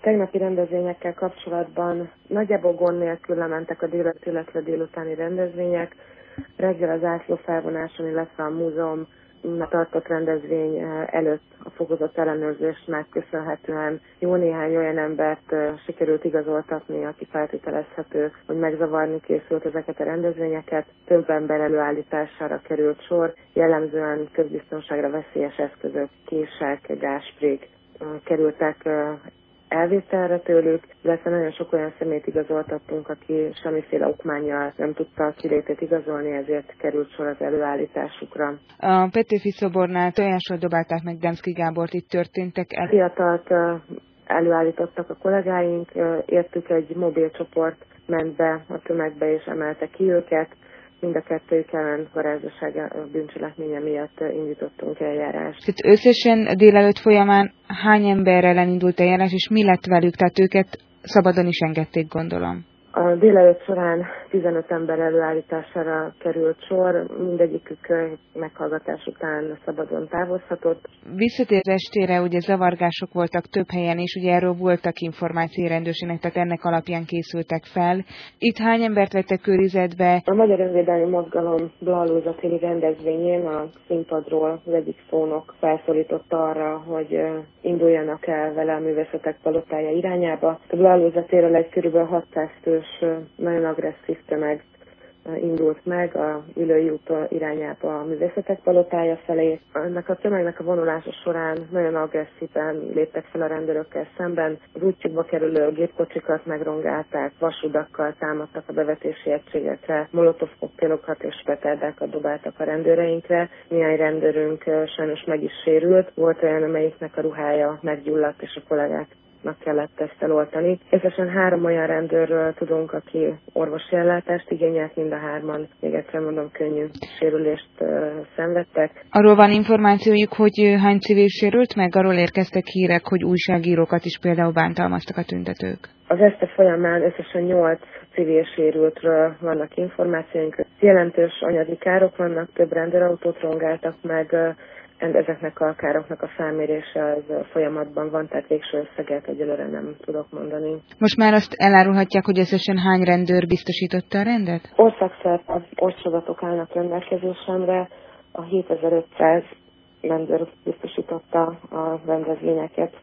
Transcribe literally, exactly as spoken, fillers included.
tegnapi rendezvényekkel kapcsolatban nagyjából gond nélkül lementek a délelőtt, illetve délutáni rendezvények. Reggel az ászló felvonáson, illetve a múzeum tartott rendezvény előtt a fokozott ellenőrzésnek köszönhetően jó néhány olyan embert sikerült igazoltatni, aki feltételezhető, hogy megzavarni készült ezeket a rendezvényeket. Több ember előállítására került sor, jellemzően közbiztonságra veszélyes eszközök, kések, gázsprék kerültek elvételre tőlük, illetve nagyon sok olyan személyt igazoltattunk, aki semmiféle okmánnyal nem tudta a kilétét igazolni, ezért került sor az előállításukra. A Petőfi szobornál tojásról dobálták meg Demszky Gábort, itt történtek el. Fiatalt előállítottak a kollégáink, értük egy mobil csoport ment be a tömegbe és emelte ki őket. Mind a kettőjük ellen varázsosság bűncselekménye miatt indítottunk eljárást. Tehát összesen délelőtt folyamán hány ember ellen indult eljárás, és mi lett velük? Tehát őket szabadon is engedték, gondolom. A délelőtt során tizenöt ember előállítására került sor, mindegyikük meghallgatás után szabadon távozhatott. Visszatérésére ugye zavargások voltak több helyen, és ugye erről voltak információi rendőrségnek, tehát ennek alapján készültek fel. Itt hány embert vettek körüzetbe? A Magyar Önvédelmi Mozgalom Blahalóza téli rendezvényén a színpadról az egyik szónok felszólította arra, hogy induljanak el vele a Művészetek Palotája irányába. A Blahalóza térről egy kb. hatszáz fős nagyon agresszív tömeg indult meg a Ülői út irányába a Művészetek Palotája felé. Ennek a tömegnek a vonulása során nagyon agresszíven léptek fel a rendőrökkel szemben. Az útjukba kerülő gépkocsikat megrongálták, vasudakkal támadtak a bevetési egységekre, molotov koktélokat és petárdákat dobáltak a rendőreinkre. Néhány rendőrünk sajnos meg is sérült. Volt olyan, amelyiknek a ruhája meggyulladt, és a kollégák kellett ezt eloltani. Összesen három olyan rendőrről tudunk, aki orvosi ellátást igényelt, mind a hárman, még egyszer mondom, könnyű sérülést uh, szenvedtek. Arról van információjuk, hogy hány civil sérült meg? Arról érkeztek hírek, hogy újságírókat is például bántalmaztak a tüntetők. Az este folyamán összesen nyolc civil sérültről vannak információink. Jelentős anyagi károk vannak, több rendőrautót rongáltak meg, ezeknek a károknak a felmérése az folyamatban van, tehát végső összeget egyelőre nem tudok mondani. Most már azt elárulhatják, hogy összesen hány rendőr biztosította a rendet? Országszerte orcsadatok állnak rendelkezésemre, a hétezer-ötszáz rendőr biztosította a rendezvényeket.